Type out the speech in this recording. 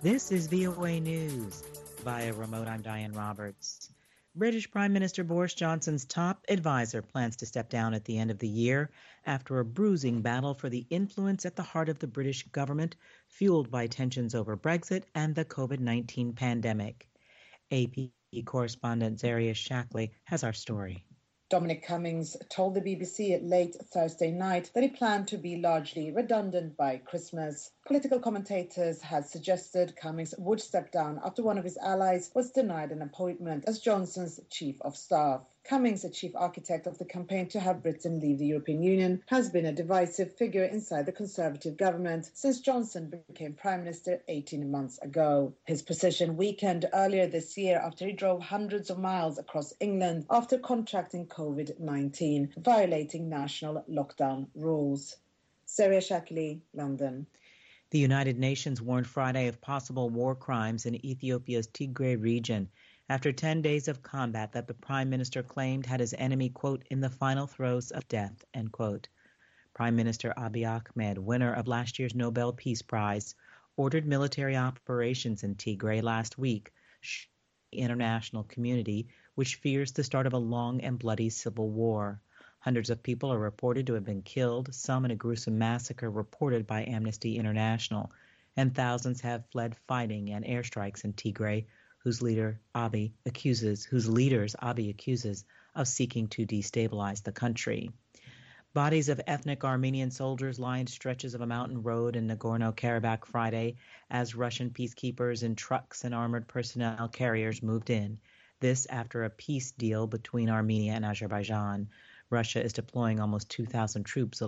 This is VOA News. Via remote, I'm Diane Roberts. British Prime Minister Boris Johnson's top advisor plans to step down at the end of the year after a bruising battle for the influence at the heart of the British government, fueled by tensions over Brexit and the COVID-19 pandemic. AP correspondent Zaria Shackley has our story. Dominic Cummings told the BBC late Thursday night that he planned to be largely redundant by Christmas. Political commentators had suggested Cummings would step down after one of his allies was denied an appointment as Johnson's chief of staff. Cummings, a chief architect of the campaign to have Britain leave the European Union, has been a divisive figure inside the Conservative government since Johnson became Prime Minister 18 months ago. His position weakened earlier this year after he drove hundreds of miles across England after contracting COVID-19, violating national lockdown rules. Zaria Shackley, London. The United Nations warned Friday of possible war crimes in Ethiopia's Tigray region after 10 days of combat that the prime minister claimed had his enemy, quote, in the final throes of death, end quote. Prime Minister Abiy Ahmed, winner of last year's Nobel Peace Prize, ordered military operations in Tigray last week, the international community, which fears the start of a long and bloody civil war. Hundreds of people are reported to have been killed, some in a gruesome massacre reported by Amnesty International, and thousands have fled fighting and airstrikes in Tigray, whose leaders Abiy accuses of seeking to destabilize the country. Bodies of ethnic Armenian soldiers lined stretches of a mountain road in Nagorno-Karabakh Friday as Russian peacekeepers in trucks and armored personnel carriers moved in. This after a peace deal between Armenia and Azerbaijan. Russia is deploying almost 2,000 troops